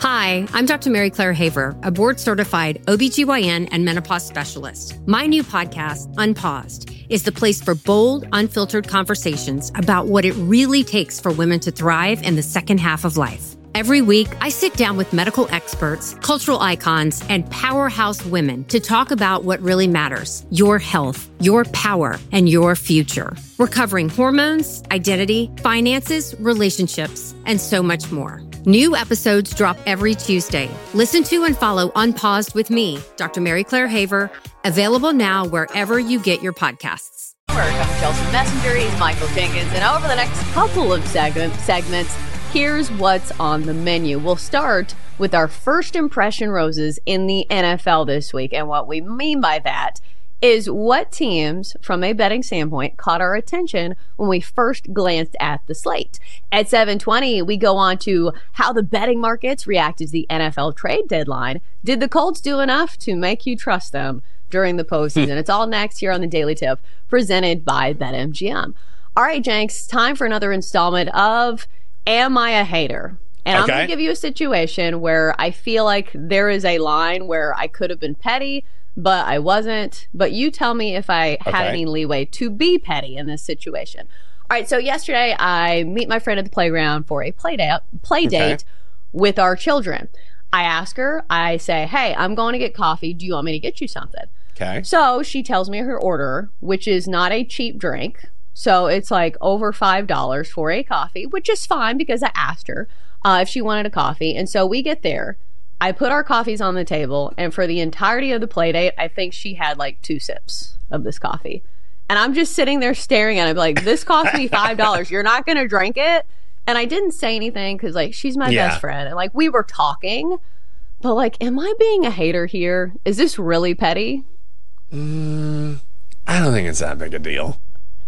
Hi, I'm Dr. Mary Claire Haver, a board-certified OBGYN and menopause specialist. My new podcast, Unpaused, is the place for bold, unfiltered conversations about what it really takes for women to thrive in the second half of life. Every week, I sit down with medical experts, cultural icons, and powerhouse women to talk about what really matters: your health, your power, and your future. We're covering hormones, identity, finances, relationships, and so much more. New episodes drop every Tuesday. Listen to and follow Unpaused with me, Dr. Mary Claire Haver, available now wherever you get your podcasts. I'm Chelsea Messenger, he's Michael Jenkins, and over the next couple of segments, here's what's on the menu. We'll start with our first impression roses in the NFL this week, and what we mean by that is what teams, from a betting standpoint, caught our attention when we first glanced at the slate. At 7:20, we go on to how the betting markets reacted to the NFL trade deadline. Did the Colts do enough to make you trust them during the postseason? It's all next here on the Daily Tip, presented by BetMGM. All right, Jenks, time for another installment of Am I a Hater? And I'm going to give you a situation where I feel like there is a line where I could have been petty, but I wasn't. But you tell me if I had any leeway to be petty in this situation. All right, so yesterday I meet my friend at the playground for a play date with our children. I ask her, I say, hey, I'm going to get coffee. Do you want me to get you something? Okay. So she tells me her order, which is not a cheap drink. So it's like over $5 for a coffee, which is fine because I asked her if she wanted a coffee. And so we get there. I put our coffees on the table, and for the entirety of the play date, I think she had like 2 sips of this coffee. And I'm just sitting there staring at it like, this cost me $5. You're not going to drink it? And I didn't say anything because like she's my best friend. And like we were talking, but like, am I being a hater here? Is this really petty? I don't think it's that big a deal.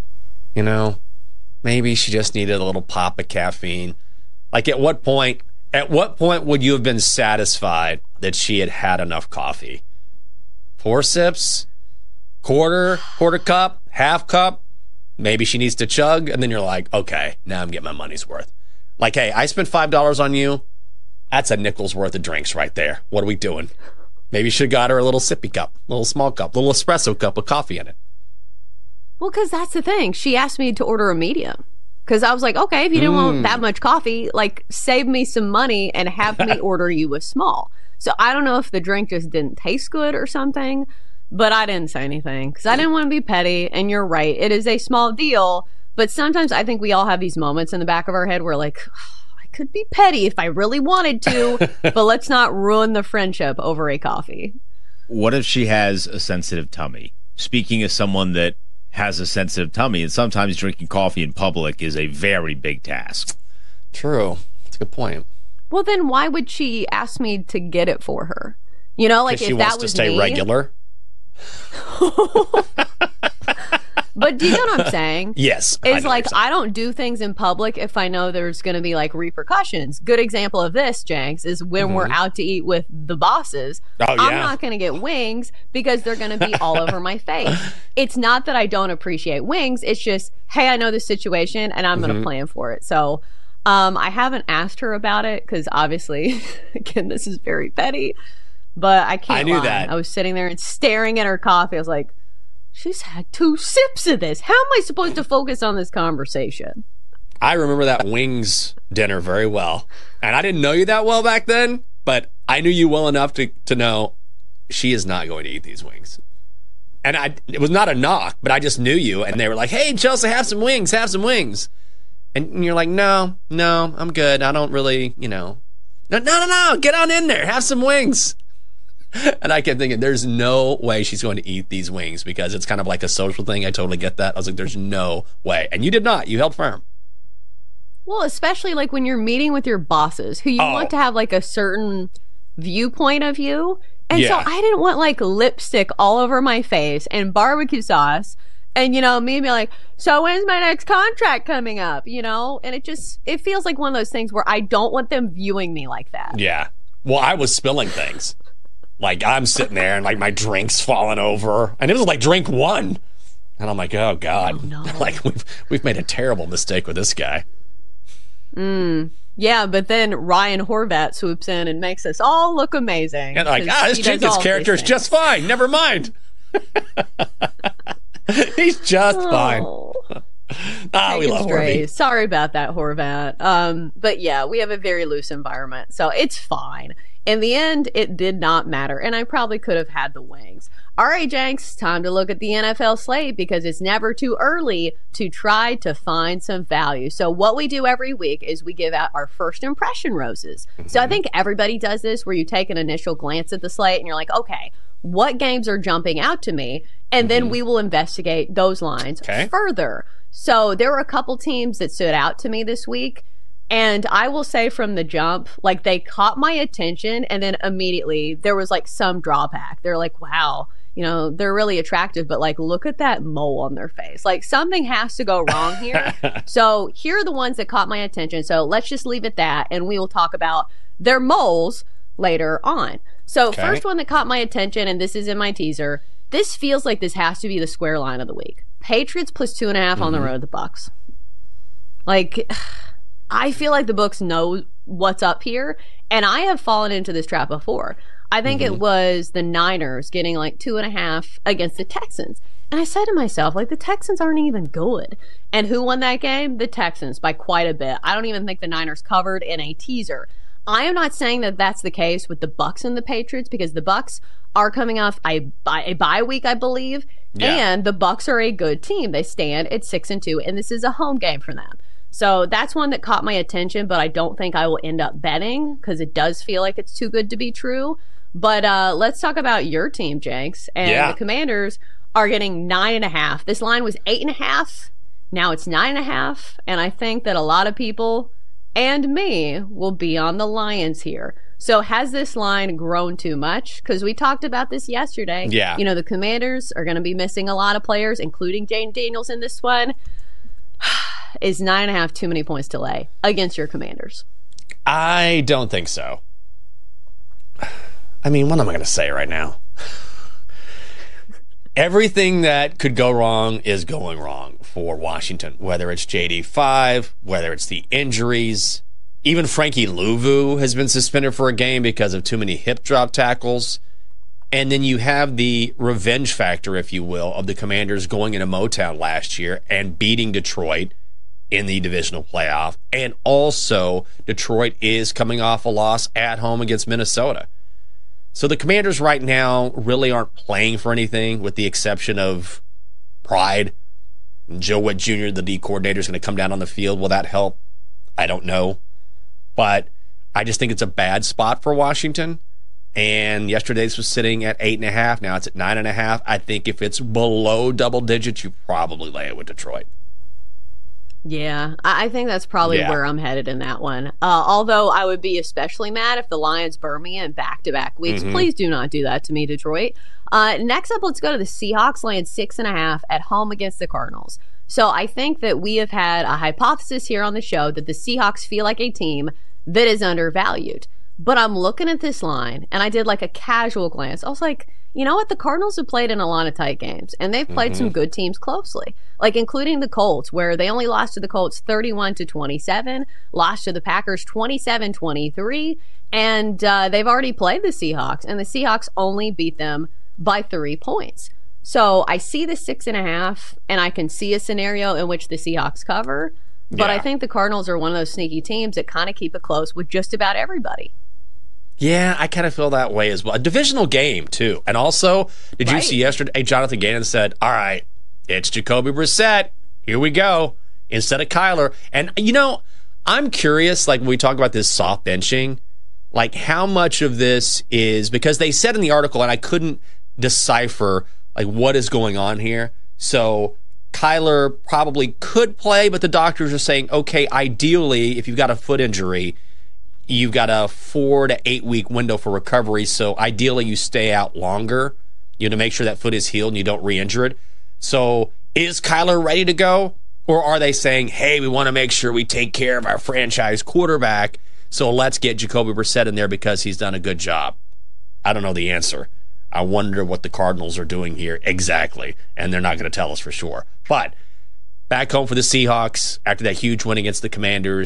You know, maybe she just needed a little pop of caffeine. Like at what point would you have been satisfied that she had had enough coffee? 4 sips? Quarter cup? Half cup? Maybe she needs to chug, and then you're like, okay, now I'm getting my money's worth. Like, hey, I spent $5 on you. That's a nickel's worth of drinks right there. What are we doing? Maybe you should have got her a little sippy cup, a little small cup, a little espresso cup with coffee in it. Well, because that's the thing. She asked me to order a medium. Because I was like, okay, if you didn't want that much coffee, like save me some money and have me order you a small. So I don't know if the drink just didn't taste good or something, but I didn't say anything because I didn't want to be petty. And you're right. It is a small deal. But sometimes I think we all have these moments in the back of our head where like, I could be petty if I really wanted to, but let's not ruin the friendship over a coffee. What if she has a sensitive tummy? Speaking as someone that has a sensitive tummy, and sometimes drinking coffee in public is a very big task. True. That's a good point. Well, then why would she ask me to get it for her? You know, like if she that wants was to stay me, regular. But do you know what I'm saying? Yes. It's like I don't do things in public if I know there's going to be like repercussions. Good example of this, Jenks, is when we're out to eat with the bosses. I'm not going to get wings because they're going to be all over my face. It's not that I don't appreciate wings. It's just, hey, I know the situation and I'm going to plan for it. So I haven't asked her about it because obviously, again, this is very petty. But I can't lie. That. I was sitting there and staring at her coffee. I was like, she's had 2 sips of this. How am I supposed to focus on this conversation? I remember that wings dinner very well. And I didn't know you that well back then, but I knew you well enough to know she is not going to eat these wings. And it was not a knock, but I just knew you. And they were like, hey, Chelsea, have some wings. And you're like, no, I'm good. I don't really, no, get on in there. Have some wings. And I kept thinking, there's no way she's going to eat these wings because it's kind of like a social thing. I totally get that. I was like, there's no way. And you did not. You held firm. Well, especially like when you're meeting with your bosses who you want to have like a certain viewpoint of you. And so I didn't want like lipstick all over my face and barbecue sauce and, me be like, so when's my next contract coming up? And it feels like one of those things where I don't want them viewing me like that. Yeah. Well, I was spilling things. Like, I'm sitting there and, like, my drink's falling over. And it was, like, drink 1. And I'm like, oh, God. Oh, no. Like, we've made a terrible mistake with this guy. Yeah, but then Ryan Horvat swoops in and makes us all look amazing. And like, this Jenkins character is just fine. Never mind. He's just fine. We love Horvat. Sorry about that, Horvat. But yeah, we have a very loose environment, so it's fine. In the end, it did not matter, and I probably could have had the Wings. All right, Jenks, time to look at the NFL slate because it's never too early to try to find some value. So what we do every week is we give out our first impression roses. So I think everybody does this where you take an initial glance at the slate and you're like, okay, what games are jumping out to me? And then we will investigate those lines further. So there were a couple teams that stood out to me this week. And I will say from the jump, like they caught my attention and then immediately there was like some drawback. They're like, wow, you know, they're really attractive, but like, look at that mole on their face. Like something has to go wrong here. So here are the ones that caught my attention. So let's just leave it that and we will talk about their moles later on. So first one that caught my attention, and this is in my teaser, this feels like this has to be the square line of the week. Patriots plus 2.5 on the road, the Bucs. Like, I feel like the books know what's up here, and I have fallen into this trap before. I think it was the Niners getting like 2.5 against the Texans. And I said to myself, like, the Texans aren't even good. And who won that game? The Texans by quite a bit. I don't even think the Niners covered in a teaser. I am not saying that that's the case with the Bucs and the Patriots because the Bucs are coming off a bye week, I believe, and the Bucs are a good team. They stand at 6-2, and this is a home game for them. So that's one that caught my attention, but I don't think I will end up betting because it does feel like it's too good to be true. But let's talk about your team, Jenks. And the Commanders are getting 9.5. This line was 8.5. Now it's 9.5. And I think that a lot of people and me will be on the Lions here. So has this line grown too much? Because we talked about this yesterday. Yeah. You know, the Commanders are going to be missing a lot of players, including Jane Daniels in this one. Is 9.5 too many points to lay against your Commanders? I don't think so. I mean, what am I going to say right now? Everything that could go wrong is going wrong for Washington, whether it's JD5, whether it's the injuries. Even Frankie Louvu has been suspended for a game because of too many hip drop tackles. And then you have the revenge factor, if you will, of the Commanders going into Motown last year and beating Detroit in the divisional playoff. And also, Detroit is coming off a loss at home against Minnesota. So the Commanders right now really aren't playing for anything with the exception of pride. Joe Witt Jr., the D coordinator, is going to come down on the field. Will that help? I don't know. But I just think it's a bad spot for Washington. And yesterday's was sitting at 8.5. Now it's at 9.5. I think if it's below double digits, you probably lay it with Detroit. Yeah, I think that's probably where I'm headed in that one. Although I would be especially mad if the Lions burn me in back-to-back weeks. Please do not do that to me, Detroit. Next up, let's go to the Seahawks laying 6.5 at home against the Cardinals. So I think that we have had a hypothesis here on the show that the Seahawks feel like a team that is undervalued. But I'm looking at this line, and I did like a casual glance. I was like, you know what? The Cardinals have played in a lot of tight games, and they've played some good teams closely, like including the Colts, where they only lost to the Colts 31-27, lost to the Packers 27-23, and they've already played the Seahawks, and the Seahawks only beat them by 3 points. So I see the 6.5, and I can see a scenario in which the Seahawks cover, but I think the Cardinals are one of those sneaky teams that kind of keep it close with just about everybody. Yeah, I kind of feel that way as well. A divisional game, too. And also, did you see yesterday, Jonathan Gannon said, all right, it's Jacoby Brissett. Here we go. Instead of Kyler. And, you know, I'm curious, like, when we talk about this soft benching, like, how much of this is, because they said in the article, and I couldn't decipher, like, what is going on here. So, Kyler probably could play, but the doctors are saying, okay, ideally, if you've got a foot injury, you've got a 4 to 8 week window for recovery, so ideally you stay out longer, to make sure that foot is healed and you don't re-injure it. So is Kyler ready to go? Or are they saying, hey, we want to make sure we take care of our franchise quarterback, so let's get Jacoby Brissett in there because he's done a good job? I don't know the answer. I wonder what the Cardinals are doing here exactly, and they're not going to tell us for sure. But back home for the Seahawks, after that huge win against the Commanders,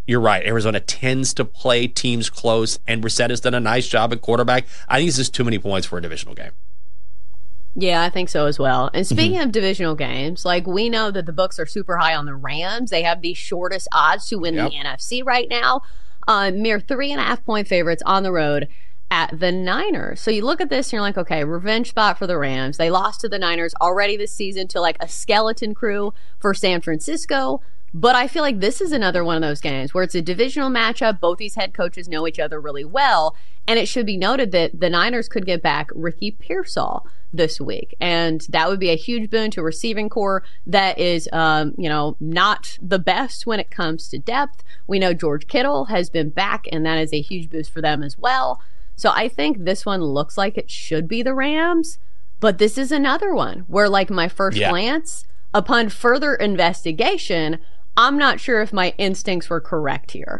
you're right. Arizona tends to play teams close, and Brissett has done a nice job at quarterback. I think this is too many points for a divisional game. Yeah, I think so as well. And speaking of divisional games, like we know that the books are super high on the Rams. They have the shortest odds to win the NFC right now. Mere 3.5-point favorites on the road at the Niners. So you look at this and you're like, okay, revenge spot for the Rams. They lost to the Niners already this season to like a skeleton crew for San Francisco. But I feel like this is another one of those games where it's a divisional matchup. Both these head coaches know each other really well. And it should be noted that the Niners could get back Ricky Pearsall this week. And that would be a huge boon to a receiving core that is, not the best when it comes to depth. We know George Kittle has been back, and that is a huge boost for them as well. So I think this one looks like it should be the Rams. But this is another one where, like, my first glance, upon further investigation, I'm not sure if my instincts were correct here.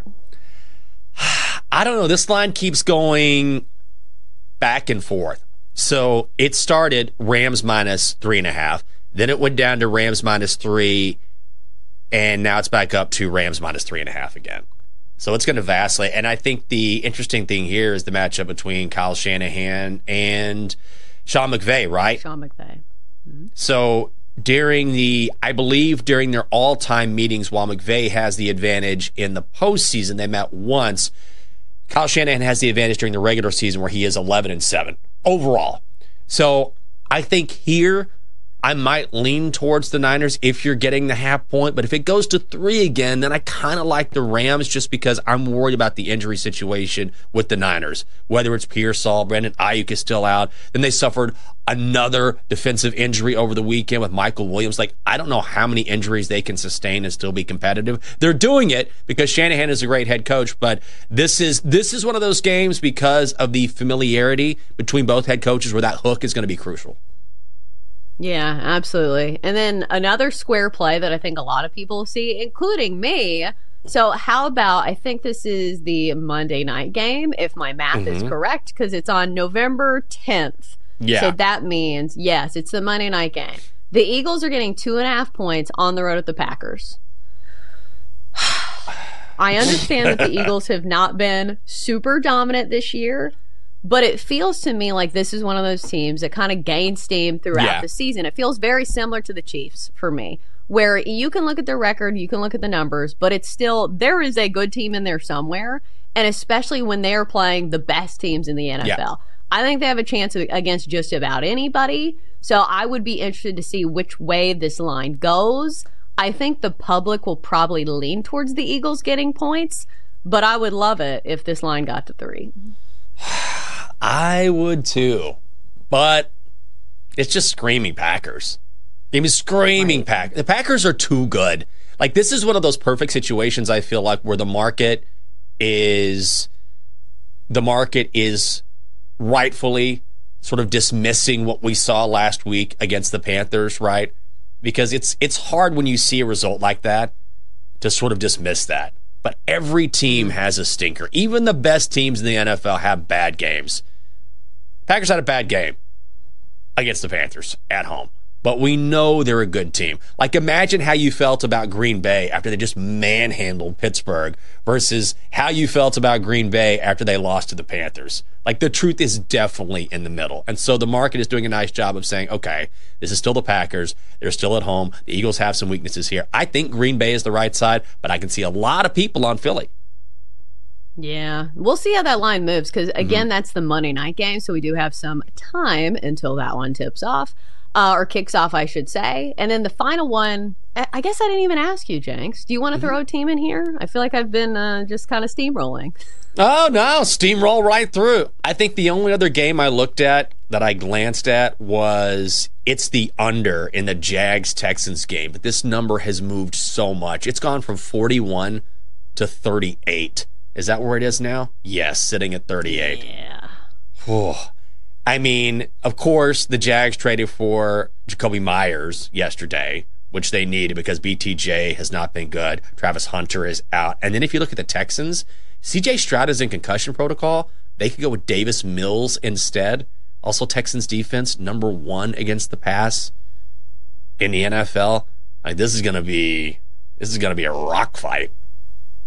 I don't know. This line keeps going back and forth. So it started Rams minus 3.5. Then it went down to Rams minus 3. And now it's back up to Rams minus 3.5 again. So it's going to vacillate. And I think the interesting thing here is the matchup between Kyle Shanahan and Sean McVay, right? Sean McVay. Mm-hmm. So during their all-time meetings, while McVay has the advantage in the postseason, they met once. Kyle Shanahan has the advantage during the regular season where he is 11-7 overall. So I think here I might lean towards the Niners if you're getting the half point. But if it goes to 3 again, then I kind of like the Rams just because I'm worried about the injury situation with the Niners. Whether it's Pearsall, Brandon Ayuk is still out. Then they suffered another defensive injury over the weekend with Michael Williams. Like, I don't know how many injuries they can sustain and still be competitive. They're doing it because Shanahan is a great head coach, but this is one of those games because of the familiarity between both head coaches where that hook is going to be crucial. Yeah, absolutely. And then another square play that I think a lot of people see, including me. So how about, I think this is the Monday night game, if my math is correct, because it's on November 10th. Yeah. So that means, yes, it's the Monday night game. The Eagles are getting 2.5 points on the road at the Packers. I understand that the Eagles have not been super dominant this year, but it feels to me like this is one of those teams that kind of gained steam throughout the season. It feels very similar to the Chiefs for me, where you can look at their record, you can look at the numbers, but it's still, there is a good team in there somewhere, and especially when they are playing the best teams in the NFL. Yeah. I think they have a chance against just about anybody, so I would be interested to see which way this line goes. I think the public will probably lean towards the Eagles getting points, but I would love it if this line got to 3. I would too, but it's just screaming Packers. I mean, screaming Packers. The Packers are too good. Like, this is one of those perfect situations, I feel like, where the market is rightfully sort of dismissing what we saw last week against the Panthers, right? Because it's hard when you see a result like that to sort of dismiss that. But every team has a stinker. Even the best teams in the NFL have bad games. Packers had a bad game against the Panthers at home. But we know they're a good team. Like, imagine how you felt about Green Bay after they just manhandled Pittsburgh versus how you felt about Green Bay after they lost to the Panthers. Like, the truth is definitely in the middle. And so the market is doing a nice job of saying, okay, this is still the Packers. They're still at home. The Eagles have some weaknesses here. I think Green Bay is the right side, but I can see a lot of people on Philly. Yeah, we'll see how that line moves because, again, that's the Monday night game, so we do have some time until that one tips off. Or kicks off, I should say. And then the final one, I guess I didn't even ask you, Jenks. Do you want to throw a team in here? I feel like I've been just kind of steamrolling. Oh, no, steamroll right through. I think the only other game I looked at that I glanced at it's the under in the Jags-Texans game. But this number has moved so much. It's gone from 41 to 38. Is that where it is now? Yes, sitting at 38. Yeah. Whew. I mean, of course, the Jags traded for Jacoby Myers yesterday, which they needed because BTJ has not been good. Travis Hunter is out. And then if you look at the Texans, CJ Stroud is in concussion protocol. They could go with Davis Mills instead. Also, Texans defense, number 1 against the pass in the NFL. Like, this is going to be a rock fight.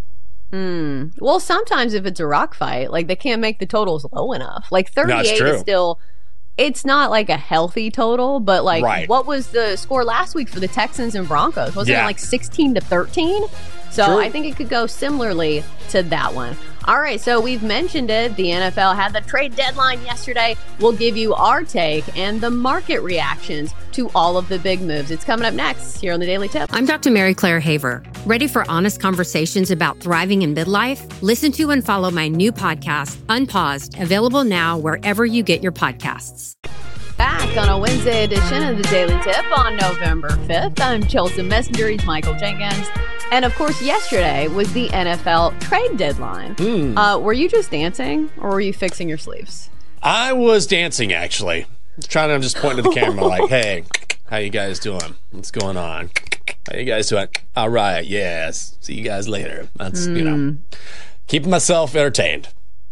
Well, sometimes if it's a rock fight, like they can't make the totals low enough. Like 38 is still, it's not like a healthy total, but like what was the score last week for the Texans and Broncos? Wasn't it like 16-13? So I think it could go similarly to that one. All right, so we've mentioned it. The NFL had the trade deadline yesterday. We'll give you our take and the market reactions to all of the big moves. It's coming up next here on the Daily Tip. I'm Dr. Mary Claire Haver. Ready for honest conversations about thriving in midlife? Listen to and follow my new podcast, Unpaused, available now wherever you get your podcasts. Back on a Wednesday edition of the Daily Tip on November 5th. I'm Chelsea Messenger. He's Michael Jenkins. And of course, yesterday was the NFL trade deadline. Were you just dancing or were you fixing your sleeves? I was dancing, actually. I'm just pointing to the camera like, hey, how you guys doing? What's going on? How you guys doing? All right, yes. See you guys later. That's, keeping myself entertained.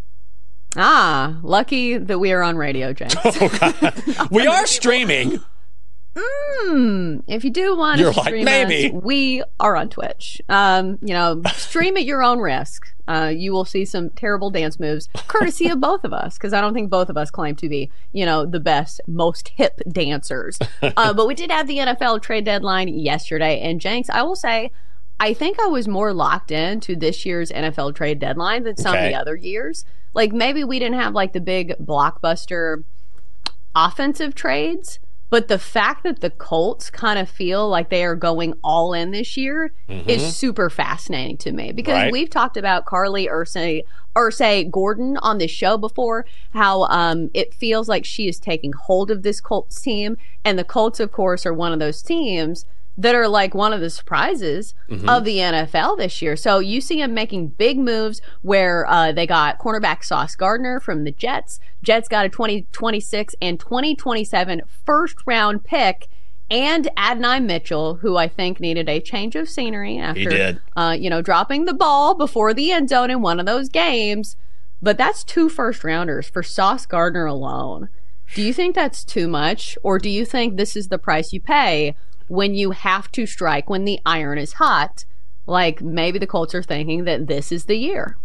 Lucky that we are on radio, James. Oh, God. We are streaming. If you do want to stream us, we are on Twitch. Stream at your own risk. You will see some terrible dance moves, courtesy of both of us, because I don't think both of us claim to be, the best, most hip dancers. But we did have the NFL trade deadline yesterday, and Jenks, I will say, I think I was more locked into this year's NFL trade deadline than some of the other years. Like, maybe we didn't have, like, the big blockbuster offensive trades, but the fact that the Colts kind of feel like they are going all in this year is super fascinating to me, because we've talked about Carly Ursay Gordon on this show before, how it feels like she is taking hold of this Colts team, and the Colts, of course, are one of those teams that are like one of the surprises of the NFL this year. So you see them making big moves where they got cornerback Sauce Gardner from the Jets. Jets got a 2026 and 2027 first-round pick, and Adonai Mitchell, who I think needed a change of scenery after, dropping the ball before the end zone in one of those games. But that's 2 first-rounders for Sauce Gardner alone. Do you think that's too much, or do you think this is the price you pay when you have to strike, when the iron is hot? Like, maybe the Colts are thinking that this is the year.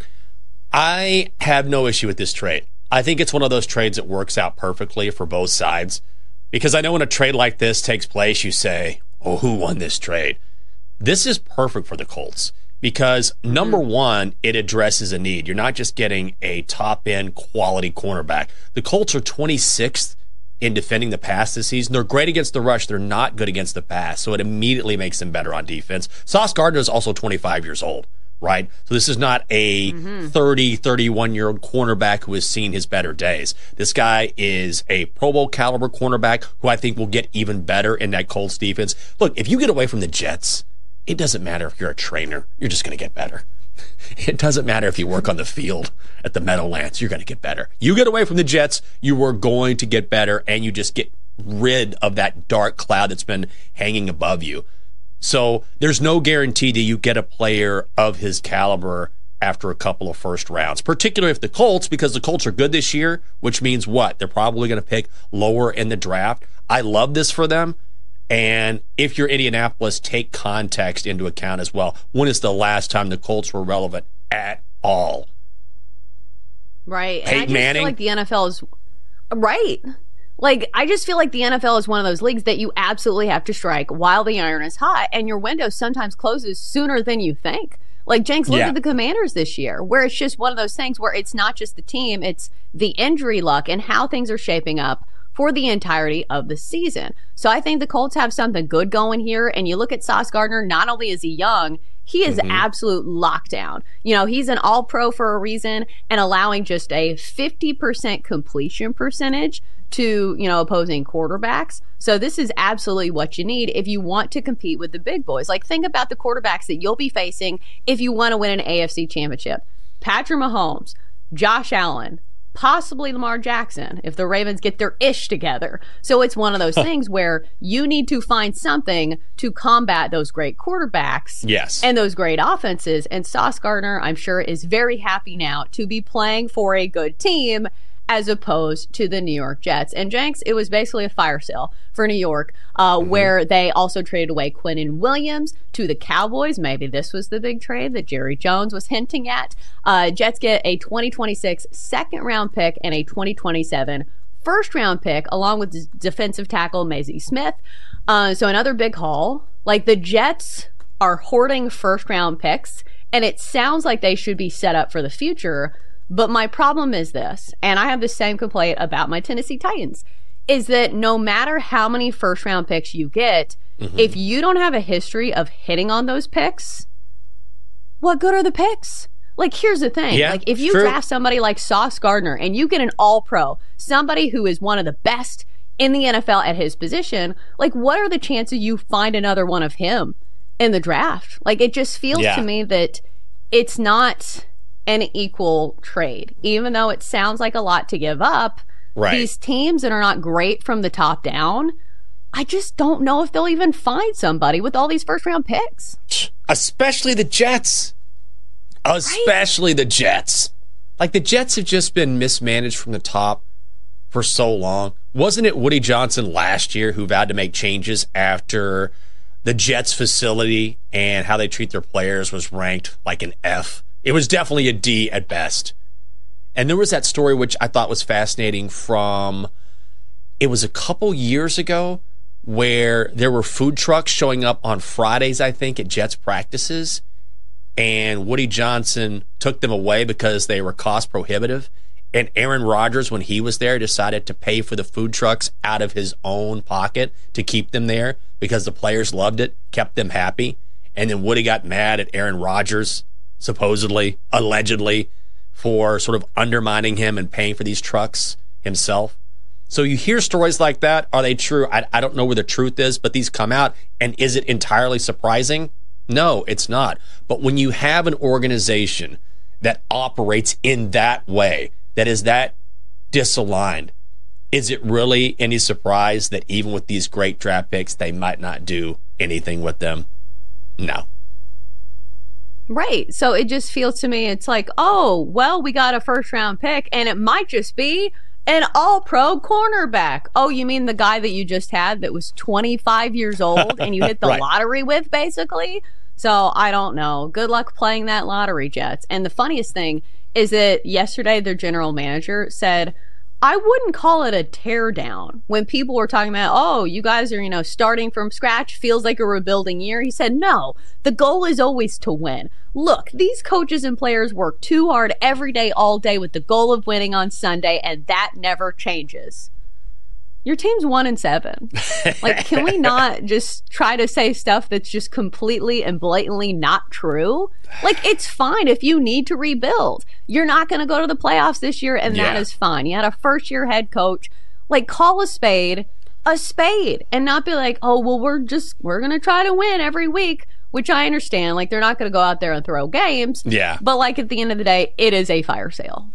I have no issue with this trade. I think it's one of those trades that works out perfectly for both sides. Because I know when a trade like this takes place, you say, oh, who won this trade? This is perfect for the Colts. Because, number one, it addresses a need. You're not just getting a top-end quality cornerback. The Colts are 26th in defending the pass this season. They're great against the rush. They're not good against the pass. So it immediately makes them better on defense. Sauce Gardner is also 25 years old, right? So this is not a 30, 31-year-old cornerback who has seen his better days. This guy is a Pro Bowl caliber cornerback who I think will get even better in that Colts defense. Look, if you get away from the Jets, it doesn't matter if you're a trainer. You're just going to get better. It doesn't matter if you work on the field at the Meadowlands. You're going to get better. You get away from the Jets, you are going to get better, and you just get rid of that dark cloud that's been hanging above you. So there's no guarantee that you get a player of his caliber after a couple of first rounds, particularly if the Colts, because the Colts are good this year, which means what? They're probably going to pick lower in the draft. I love this for them. And if you're Indianapolis, take context into account as well. When is the last time the Colts were relevant at all? Right. Peyton Manning? Feel like the NFL is right. Like, I just feel like the NFL is one of those leagues that you absolutely have to strike while the iron is hot, and your window sometimes closes sooner than you think. Like, Jenks, look at the Commanders this year, where it's just one of those things where it's not just the team, it's the injury luck and how things are shaping up for the entirety of the season. So I think the Colts have something good going here. And you look at Sauce Gardner, not only is he young, he is absolute lockdown. He's an all-pro for a reason, and allowing just a 50% completion percentage to, opposing quarterbacks. So this is absolutely what you need if you want to compete with the big boys. Like, think about the quarterbacks that you'll be facing if you want to win an AFC championship. Patrick Mahomes, Josh Allen, possibly Lamar Jackson if the Ravens get their ish together. So it's one of those things where you need to find something to combat those great quarterbacks and those great offenses. And Sauce Gardner, I'm sure, is very happy now to be playing for a good team as opposed to the New York Jets. And Jenks, it was basically a fire sale for New York, where they also traded away Quinnen Williams to the Cowboys. Maybe this was the big trade that Jerry Jones was hinting at. Jets get a 2026 second-round pick and a 2027 first-round pick, along with defensive tackle Mazie Smith. So another big haul. Like, the Jets are hoarding first-round picks, and it sounds like they should be set up for the future. But my problem is this, and I have the same complaint about my Tennessee Titans, is that no matter how many first-round picks you get, if you don't have a history of hitting on those picks, what good are the picks? Like, here's the thing. Yeah, like, if you draft somebody like Sauce Gardner and you get an all-pro, somebody who is one of the best in the NFL at his position, like, what are the chances you find another one of him in the draft? Like, it just feels to me that it's not an equal trade. Even though it sounds like a lot to give up, these teams that are not great from the top down, I just don't know if they'll even find somebody with all these first-round picks. Especially the Jets. Especially the Jets. Like, the Jets have just been mismanaged from the top for so long. Wasn't it Woody Johnson last year who vowed to make changes after the Jets facility and how they treat their players was ranked like an F? It was definitely a D at best. And there was that story which I thought was fascinating from, it was a couple years ago, where there were food trucks showing up on Fridays, I think, at Jets practices. And Woody Johnson took them away because they were cost prohibitive. And Aaron Rodgers, when he was there, decided to pay for the food trucks out of his own pocket to keep them there because the players loved it, kept them happy. And then Woody got mad at Aaron Rodgers, supposedly, allegedly, for sort of undermining him and paying for these trucks himself. So you hear stories like that. Are they true? I don't know where the truth is, but these come out. And is it entirely surprising? No, it's not. But when you have an organization that operates in that way, that is that disaligned, is it really any surprise that even with these great draft picks, they might not do anything with them? No. Right. So it just feels to me, it's like, oh, well, we got a first-round pick, and it might just be an all-pro cornerback. Oh, you mean the guy that you just had that was 25 years old and you hit the lottery with, basically? So I don't know. Good luck playing that lottery, Jets. And the funniest thing is that yesterday their general manager said, I wouldn't call it a tear down. When people were talking about, oh, you guys are, starting from scratch, feels like a rebuilding year. He said, no, the goal is always to win. Look, these coaches and players work too hard every day, all day with the goal of winning on Sunday, and that never changes. Your team's 1-7. Like, can we not just try to say stuff that's just completely and blatantly not true? Like, it's fine if you need to rebuild. You're not going to go to the playoffs this year, and that is fine. You had a first-year head coach. Like, call a spade, and not be like, oh, well, we're going to try to win every week, which I understand. Like, they're not going to go out there and throw games. Yeah. But, like, at the end of the day, it is a fire sale.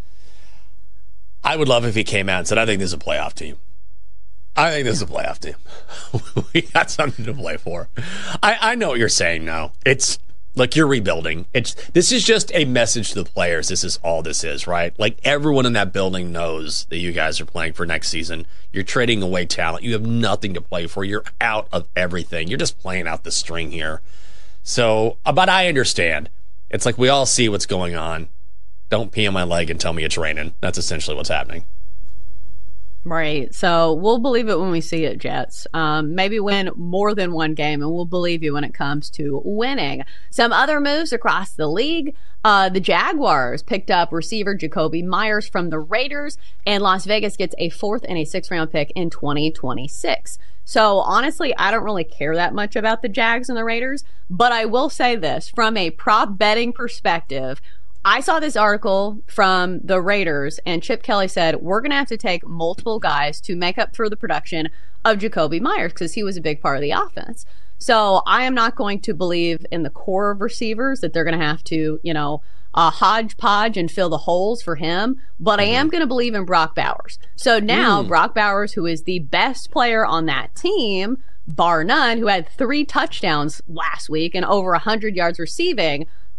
I would love if he came out and said, I think this is a playoff team. I think this is a playoff team. We got something to play for. I know what you're saying now. It's like you're rebuilding. This is just a message to the players. This is all this is, right? Like, everyone in that building knows that you guys are playing for next season. You're trading away talent. You have nothing to play for. You're out of everything. You're just playing out the string here. So, but I understand. It's like we all see what's going on. Don't pee on my leg and tell me it's raining. That's essentially what's happening. Right. So we'll believe it when we see it, Jets. Maybe win more than one game, and we'll believe you when it comes to winning. Some other moves across the league. The Jaguars picked up receiver Jakobi Meyers from the Raiders, and Las Vegas gets a 4th and a 6th round pick in 2026. So honestly, I don't really care that much about the Jags and the Raiders, but I will say this, from a prop betting perspective, I saw this article from the Raiders, and Chip Kelly said, we're going to have to take multiple guys to make up for the production of Jakobi Meyers because he was a big part of the offense. So I am not going to believe in the core of receivers that they're going to have to, hodgepodge and fill the holes for him. But I am going to believe in Brock Bowers. So now Brock Bowers, who is the best player on that team, bar none, who had 3 touchdowns last week and over 100 yards receiving,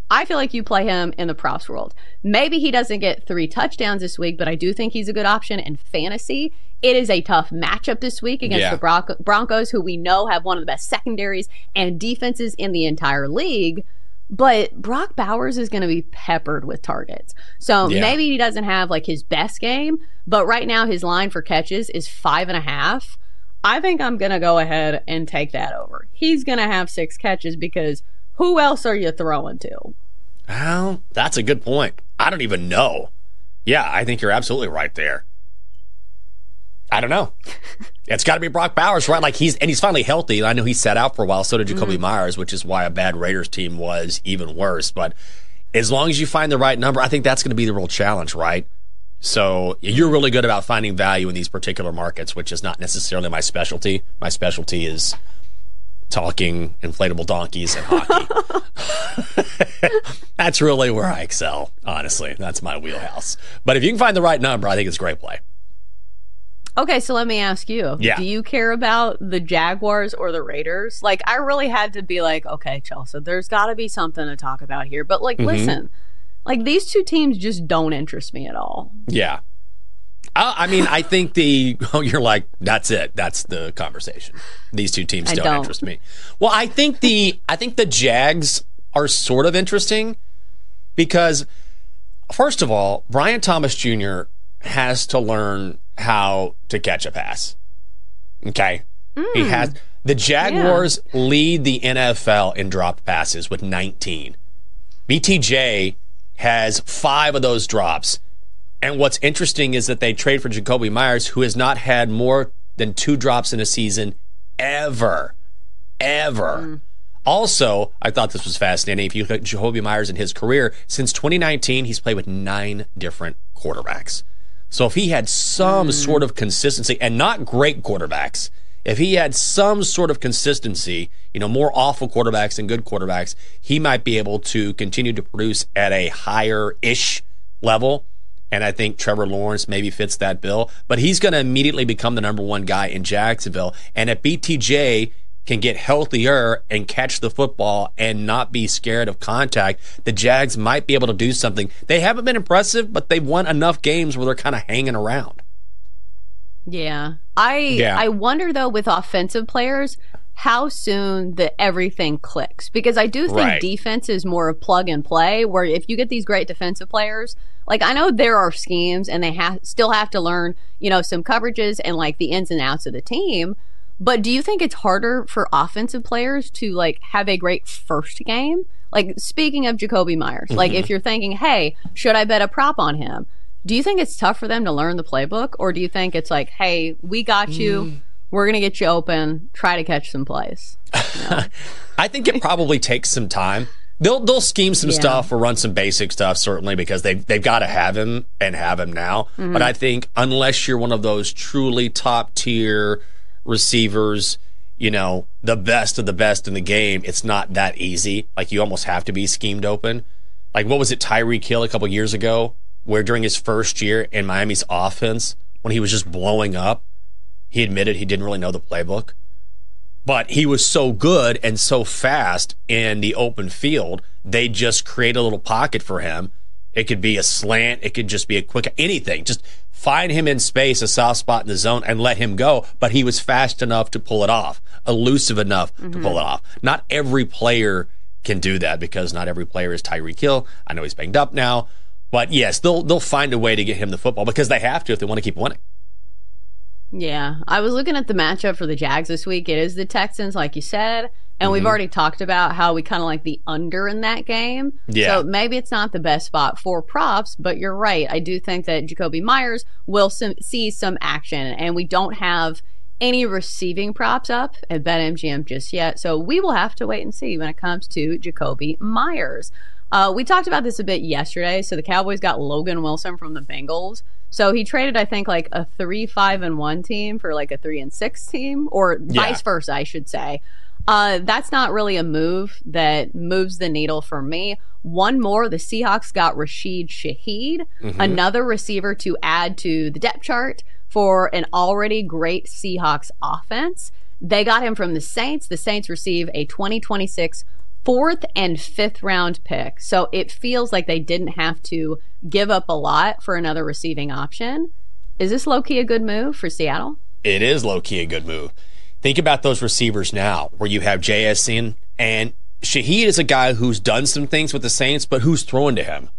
I feel like you play him in the props world. Maybe he doesn't get 3 touchdowns this week, but I do think he's a good option in fantasy. It is a tough matchup this week against the Broncos, who we know have one of the best secondaries and defenses in the entire league. But Brock Bowers is going to be peppered with targets. So maybe he doesn't have like his best game, but right now his line for catches is 5.5. I think I'm going to go ahead and take that over. He's going to have 6 catches because who else are you throwing to? Well, that's a good point. I don't even know. Yeah, I think you're absolutely right there. I don't know. It's got to be Brock Bowers, right? Like he's finally healthy. I know he sat out for a while. So did Jacoby Myers, which is why a bad Raiders team was even worse. But as long as you find the right number, I think that's going to be the real challenge, right? So you're really good about finding value in these particular markets, which is not necessarily my specialty. My specialty is talking inflatable donkeys and hockey. That's really where I excel, honestly. That's my wheelhouse. But if you can find the right number, I think it's a great play. Okay, so let me ask you. Yeah. Do you care about the Jaguars or the Raiders? Like, I really had to be like, okay, Chelsea, there's got to be something to talk about here. But, like, listen, like, these 2 teams just don't interest me at all. Yeah. I mean, I think you're like, that's it. That's the conversation. These 2 teams don't interest me. Well, I think the Jags are sort of interesting because, first of all, Brian Thomas Jr. has to learn how to catch a pass. Okay? He has. The Jaguars lead the NFL in dropped passes with 19. BTJ has 5 of those drops. And what's interesting is that they trade for Jacoby Myers, who has not had more than 2 drops in a season ever. Also, I thought this was fascinating. If you look at Jacoby Myers in his career, since 2019, he's played with 9 different quarterbacks. So if he had some sort of consistency, and not great quarterbacks, if he had some sort of consistency, more awful quarterbacks than good quarterbacks, he might be able to continue to produce at a higher-ish level. And I think Trevor Lawrence maybe fits that bill. But he's going to immediately become the number 1 guy in Jacksonville. And if BTJ can get healthier and catch the football and not be scared of contact, the Jags might be able to do something. They haven't been impressive, but they've won enough games where they're kind of hanging around. Yeah. I wonder, though, with offensive players, how soon everything clicks. Because I do think defense is more of plug and play, where if you get these great defensive players, like I know there are schemes and they still have to learn, some coverages and like the ins and outs of the team. But do you think it's harder for offensive players to like have a great first game? Like speaking of Jacoby Myers, like if you're thinking, hey, should I bet a prop on him? Do you think it's tough for them to learn the playbook? Or do you think it's like, hey, we got you. We're going to get you open. Try to catch some plays. I think it probably takes some time. They'll scheme some stuff or run some basic stuff, certainly, because they've got to have him and have him now. But I think unless you're one of those truly top-tier receivers, the best of the best in the game, it's not that easy. Like, you almost have to be schemed open. Like, what was it, Tyreek Hill a couple years ago, where during his first year in Miami's offense, when he was just blowing up, he admitted he didn't really know the playbook. But he was so good and so fast in the open field, they just create a little pocket for him. It could be a slant. It could just be a quick anything. Just find him in space, a soft spot in the zone, and let him go. But he was fast enough to pull it off, elusive enough to pull it off. Not every player can do that because not every player is Tyreek Hill. I know he's banged up now. But yes, they'll find a way to get him the football because they have to if they want to keep winning. Yeah, I was looking at the matchup for the Jags this week. It is the Texans, like you said, and we've already talked about how we kind of like the under in that game. Yeah. So maybe it's not the best spot for props, but you're right. I do think that Jacoby Myers will see some action, and we don't have any receiving props up at BetMGM just yet. So we will have to wait and see when it comes to Jacoby Myers. We talked about this a bit yesterday. So the Cowboys got Logan Wilson from the Bengals. So he traded, I think, like a 3-5-1 team for like a 3-6 team, or vice versa, I should say. That's not really a move that moves the needle for me. One more, the Seahawks got Rashid Shaheed, another receiver to add to the depth chart for an already great Seahawks offense. They got him from the Saints. The Saints receive a 2026 4th and 5th round pick. So it feels like they didn't have to give up a lot for another receiving option. Is this low-key a good move for Seattle? It is low-key a good move. Think about those receivers now, where you have JSN, and Shaheed is a guy who's done some things with the Saints, but who's throwing to him?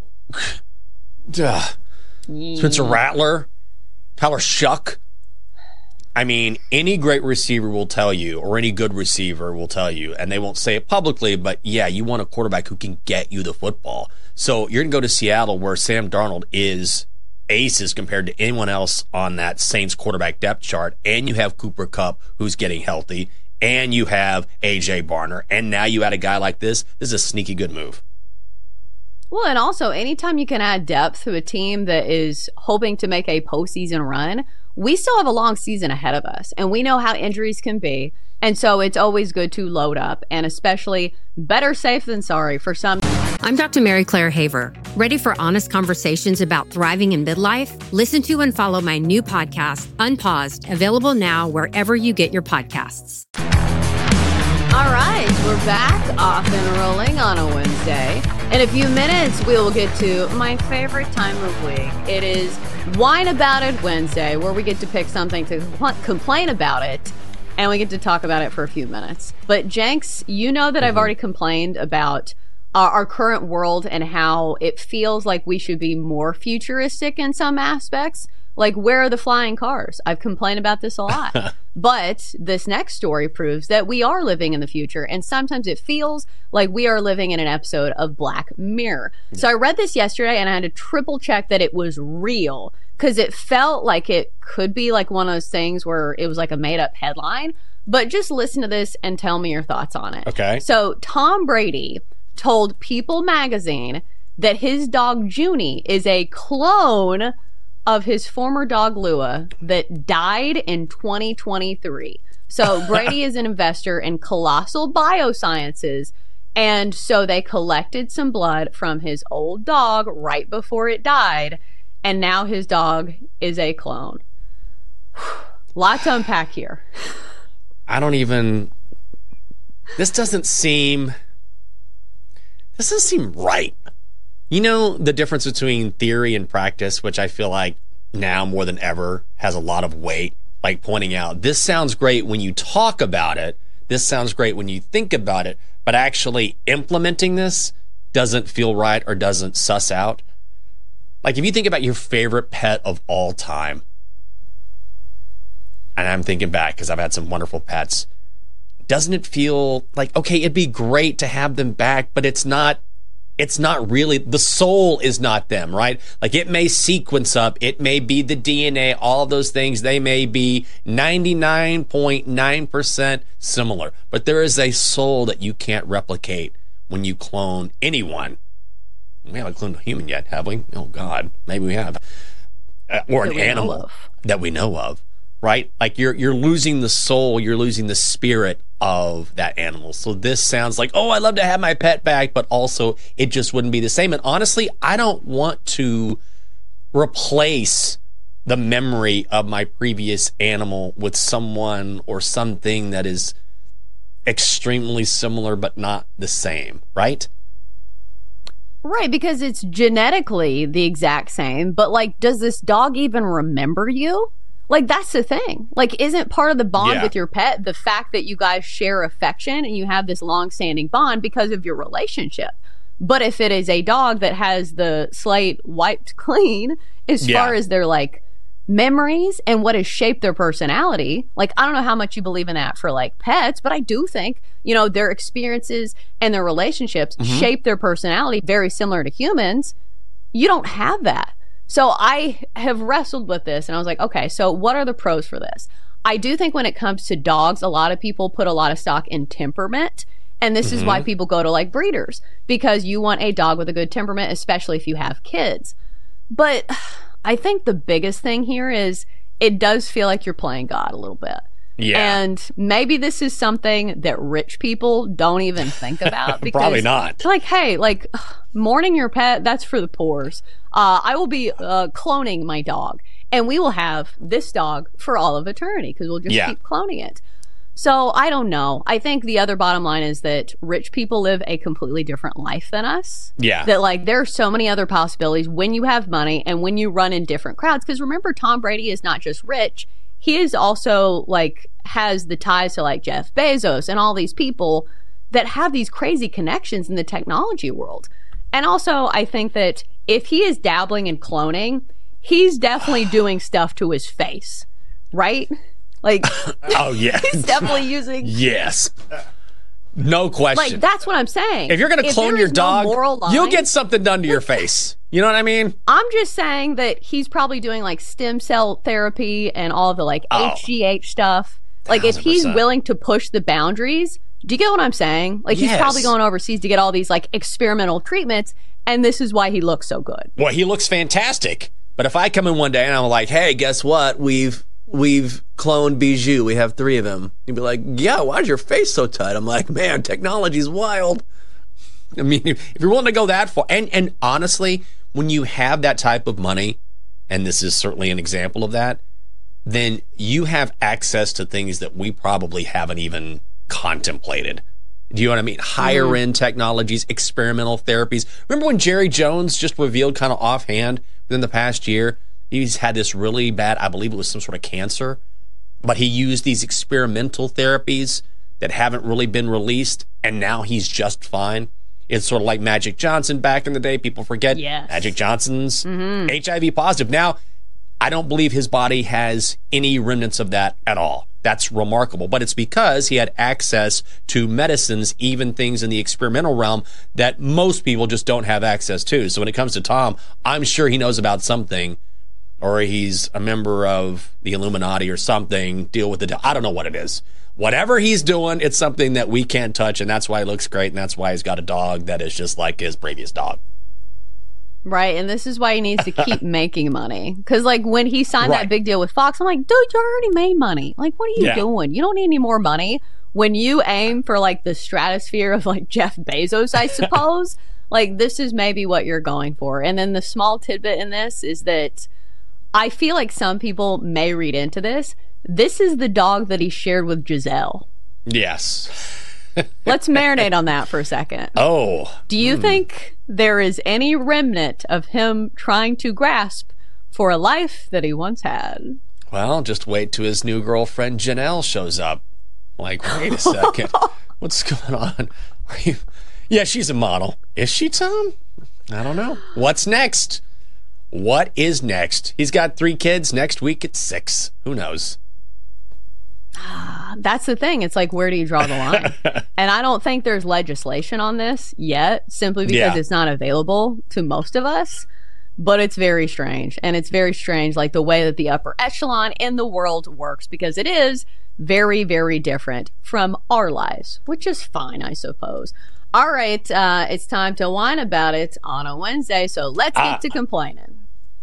Spencer Rattler, Tyler Shuck. I mean, any great receiver will tell you, or any good receiver will tell you, and they won't say it publicly, but yeah, you want a quarterback who can get you the football. So you're going to go to Seattle, where Sam Darnold is aces compared to anyone else on that Saints quarterback depth chart, and you have Cooper Kupp, who's getting healthy, and you have A.J. Barner, and now you add a guy like this. This is a sneaky good move. Well, and also, anytime you can add depth to a team that is hoping to make a postseason run, we still have a long season ahead of us, and we know how injuries can be, and so it's always good to load up, and especially better safe than sorry for some. I'm Dr. Mary Claire Haver. Ready for honest conversations about thriving in midlife? Listen to and follow my new podcast, Unpaused, available now wherever you get your podcasts. All right, we're back off and rolling on a Wednesday. In a few minutes, we will get to my favorite time of week. It is Whine About It Wednesday, where we get to pick something to complain about it, and we get to talk about it for a few minutes. But Jenks, you know that I've already complained about our current world and how it feels like we should be more futuristic in some aspects. Like, where are the flying cars? I've complained about this a lot. But this next story proves that we are living in the future, and sometimes it feels like we are living in an episode of Black Mirror. So I read this yesterday, and I had to triple check that it was real, because it felt like it could be like one of those things where it was like a made-up headline. But just listen to this and tell me your thoughts on it. Okay. So Tom Brady told People magazine that his dog Junie is a clone of his former dog Lua that died in 2023. So Brady is an investor in Colossal Biosciences, and so they collected some blood from his old dog right before it died, and now his dog is a clone. Lot to unpack here. This doesn't seem right. You know, the difference between theory and practice, which I feel like now more than ever has a lot of weight, like pointing out, this sounds great when you talk about it, this sounds great when you think about it, but actually implementing this doesn't feel right or doesn't suss out. Like, if you think about your favorite pet of all time, and I'm thinking back because I've had some wonderful pets, doesn't it feel like, okay, it'd be great to have them back, but it's not really, the soul is not them, right? Like, it may sequence up, it may be the DNA, all of those things, they may be 99.9% similar, but there is a soul that you can't replicate when you clone anyone. We haven't cloned a human yet, have we? Oh, God, maybe we have. Or an animal that we know of, right? Like, you're losing the soul, you're losing the spirit of that animal. So this sounds like, oh, I'd love to have my pet back, but also it just wouldn't be the same. And honestly, I don't want to replace the memory of my previous animal with someone or something that is extremely similar but not the same, right? Right, because it's genetically the exact same, but like, does this dog even remember you? Like, that's the thing. Like, isn't part of the bond with your pet the fact that you guys share affection and you have this long-standing bond because of your relationship? But if it is a dog that has the slate wiped clean as far as their, like, memories and what has shaped their personality, like, I don't know how much you believe in that for, like, pets, but I do think, you know, their experiences and their relationships shape their personality very similar to humans. You don't have that. So I have wrestled with this, and I was like, okay, so what are the pros for this? I do think when it comes to dogs, a lot of people put a lot of stock in temperament, and this is why people go to, like, breeders, because you want a dog with a good temperament, especially if you have kids. But I think the biggest thing here is it does feel like you're playing God a little bit. Yeah. And maybe this is something that rich people don't even think about. Because probably not. Like, hey, like, mourning your pet, that's for the poors. I will be cloning my dog, and we will have this dog for all of eternity because we'll just keep cloning it. So I don't know. I think the other bottom line is that rich people live a completely different life than us. Yeah. That like there are so many other possibilities when you have money and when you run in different crowds. Because remember, Tom Brady is not just rich. He is also like has the ties to like Jeff Bezos and all these people that have these crazy connections in the technology world. And also I think that if he is dabbling in cloning, he's definitely doing stuff to his face, right? Like, oh yeah, he's definitely using. Yes, no question. Like that's what I'm saying. If you're going to clone your dog, you'll get something done to your face. You know what I mean? I'm just saying that he's probably doing like stem cell therapy and all the like HGH stuff. Like 100%. If he's willing to push the boundaries, do you get what I'm saying? Like he's probably going overseas to get all these like experimental treatments, and this is why he looks so good. Well, he looks fantastic. But if I come in one day and I'm like, hey, guess what? We've cloned Bijou. We have 3 of them. You'd be like, yeah, why is your face so tight? I'm like, man, technology's wild. I mean, if you're willing to go that far, and honestly, when you have that type of money, and this is certainly an example of that, then you have access to things that we probably haven't even contemplated. Do you know what I mean? Higher end technologies, experimental therapies. Remember when Jerry Jones just revealed kind of offhand within the past year, he's had this really bad, I believe it was some sort of cancer, but he used these experimental therapies that haven't really been released, and now he's just fine. It's sort of like Magic Johnson back in the day. People forget Magic Johnson's HIV positive. Now, I don't believe his body has any remnants of that at all. That's remarkable. But it's because he had access to medicines, even things in the experimental realm that most people just don't have access to. So when it comes to Tom, I'm sure he knows about something, or he's a member of the Illuminati or something, deal with I don't know what it is. Whatever he's doing, it's something that we can't touch, and that's why he looks great, and that's why he's got a dog that is just like his previous dog. Right, and this is why he needs to keep making money. Because, like, when he signed that big deal with Fox, I'm like, dude, you already made money. Like, what are you doing? You don't need any more money. When you aim for, like, the stratosphere of, like, Jeff Bezos, I suppose, like, this is maybe what you're going for. And then the small tidbit in this is that I feel like some people may read into this. This is the dog that he shared with Giselle. Yes. Let's marinate on that for a second. Oh. Do you think there is any remnant of him trying to grasp for a life that he once had? Well, just wait till his new girlfriend Janelle shows up. Like, wait a second. What's going on? Yeah, she's a model. Is she, Tom? I don't know. What's next? What is next? He's got 3 kids. Next week it's 6. Who knows? That's the thing. It's like, where do you draw the line? And I don't think there's legislation on this yet, simply because it's not available to most of us. But it's very strange. And it's very strange, like the way that the upper echelon in the world works, because it is very, very different from our lives, which is fine, I suppose. All right, it's time to whine about it on a Wednesday. So let's get to complaining.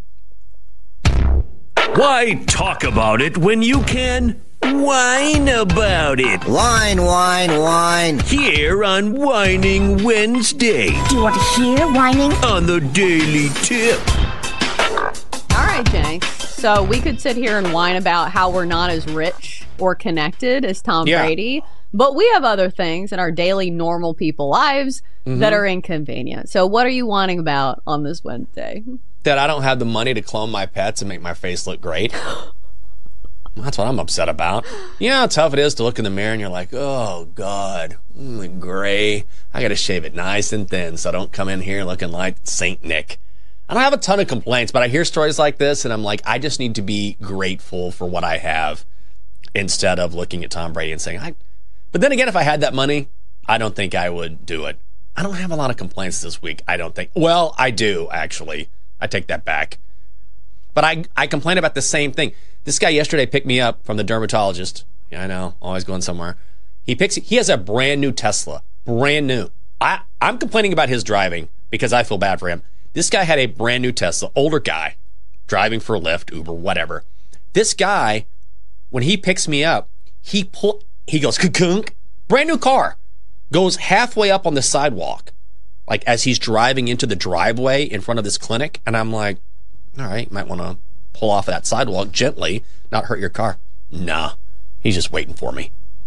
Why talk about it when you can whine about it? Whine, whine, whine. Here on Whining Wednesday. Do you want to hear whining? On the Daily Tip. All right, Jenks. So we could sit here and whine about how we're not as rich or connected as Tom Brady, but we have other things in our daily normal people lives that are inconvenient. So what are you whining about on this Wednesday? That I don't have the money to clone my pets and make my face look great. That's what I'm upset about. You know how tough it is to look in the mirror and you're like, oh, God, gray. I got to shave it nice and thin so I don't come in here looking like Saint Nick. I don't have a ton of complaints, but I hear stories like this and I'm like, I just need to be grateful for what I have instead of looking at Tom Brady and saying, But then again, if I had that money, I don't think I would do it. I don't have a lot of complaints this week, I don't think. Well, I do, actually. I take that back. But I complain about the same thing. This guy yesterday picked me up from the dermatologist. Yeah, I know, always going somewhere. He has a brand new Tesla. Brand new. I'm complaining about his driving because I feel bad for him. This guy had a brand new Tesla, older guy, driving for Lyft, Uber, whatever. This guy, when he picks me up, he goes, ka-kunk, brand new car, goes halfway up on the sidewalk, like as he's driving into the driveway in front of this clinic. And I'm like, all right, might want to pull off of that sidewalk gently, not hurt your car. Nah, he's just waiting for me.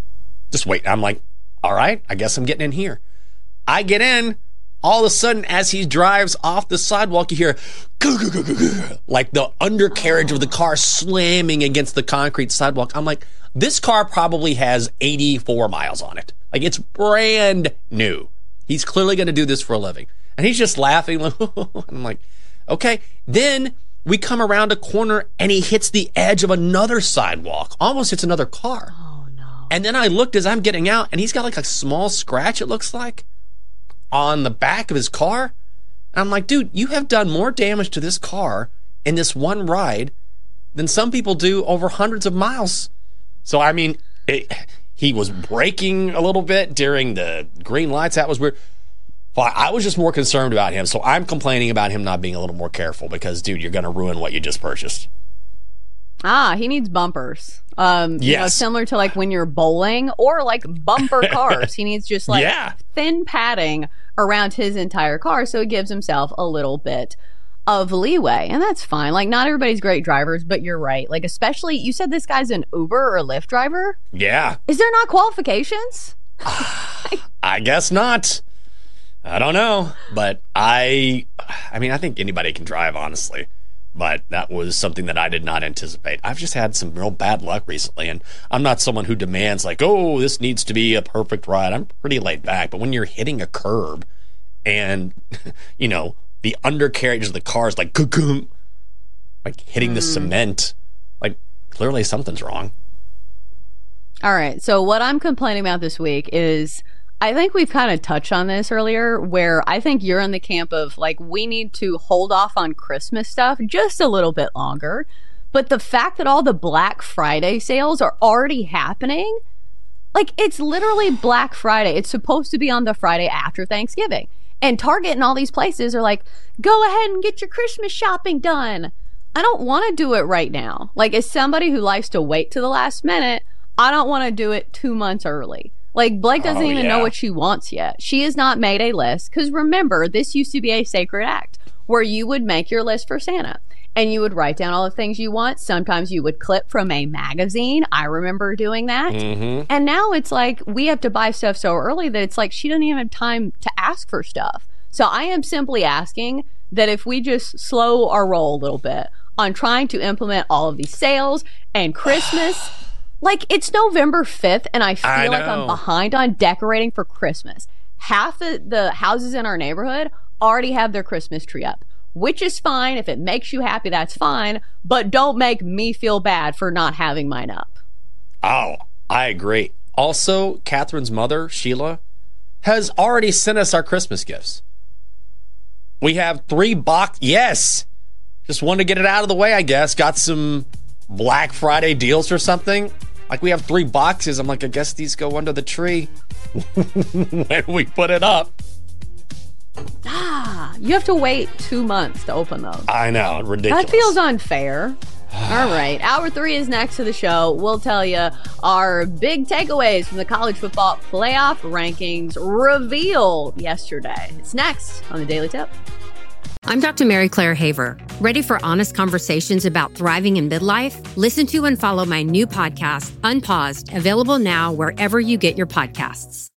Just wait. I'm like, all right, I guess I'm getting in here. I get in. All of a sudden, as he drives off the sidewalk, you hear like the undercarriage of the car slamming against the concrete sidewalk. I'm like, this car probably has 84 miles on it. Like, it's brand new. He's clearly going to do this for a living. And he's just laughing. Like, I'm like, okay. Then we come around a corner and he hits the edge of another sidewalk. Almost hits another car. Oh, no. And then I looked as I'm getting out, and he's got like a small scratch, it looks like, on the back of his car. And I'm like, dude, you have done more damage to this car in this one ride than some people do over hundreds of miles. So, I mean, he was braking a little bit during the green lights. That was weird. Well, I was just more concerned about him. So I'm complaining about him not being a little more careful because, dude, you're going to ruin what you just purchased. He needs bumpers. Yes. Similar to like when you're bowling or like bumper cars. He needs just like thin padding around his entire car so it gives himself a little bit of leeway. And that's fine. Like, not everybody's great drivers, but you're right. Like, especially, you said this guy's an Uber or Lyft driver? Yeah. Is there not qualifications? I guess not. I don't know. But I mean, I think anybody can drive, honestly. But that was something that I did not anticipate. I've just had some real bad luck recently, and I'm not someone who demands, like, oh, this needs to be a perfect ride. I'm pretty laid back. But when you're hitting a curb and, you know, the undercarriage of the car is like, like hitting the cement, like, clearly something's wrong. All right. So what I'm complaining about this week is, I think we've kind of touched on this earlier, where I think you're in the camp of, like, we need to hold off on Christmas stuff just a little bit longer. But the fact that all the Black Friday sales are already happening, like, it's literally Black Friday. It's supposed to be on the Friday after Thanksgiving. And Target and all these places are like, go ahead and get your Christmas shopping done. I don't want to do it right now. Like, as somebody who likes to wait to the last minute, I don't want to do it 2 months early. Like, Blake doesn't even know what she wants yet. She has not made a list. Because remember, this used to be a sacred act where you would make your list for Santa. And you would write down all the things you want. Sometimes you would clip from a magazine. I remember doing that. Mm-hmm. And now it's like we have to buy stuff so early that it's like she doesn't even have time to ask for stuff. So I am simply asking that if we just slow our roll a little bit on trying to implement all of these sales and Christmas. Like, it's November 5th, and I feel like I'm behind on decorating for Christmas. Half the houses in our neighborhood already have their Christmas tree up, which is fine. If it makes you happy, that's fine. But don't make me feel bad for not having mine up. Oh, I agree. Also, Catherine's mother, Sheila, has already sent us our Christmas gifts. We have 3 boxes. Yes! Just wanted to get it out of the way, I guess. Got some Black Friday deals or something. Like, we have 3 boxes. I'm like, I guess these go under the tree when we put it up. You have to wait 2 months to open those. I know. Ridiculous. That feels unfair. All right. Hour 3 is next to the show. We'll tell you our big takeaways from the college football playoff rankings revealed yesterday. It's next on the Daily Tip. I'm Dr. Mary Claire Haver. Ready for honest conversations about thriving in midlife? Listen to and follow my new podcast, Unpaused, available now wherever you get your podcasts.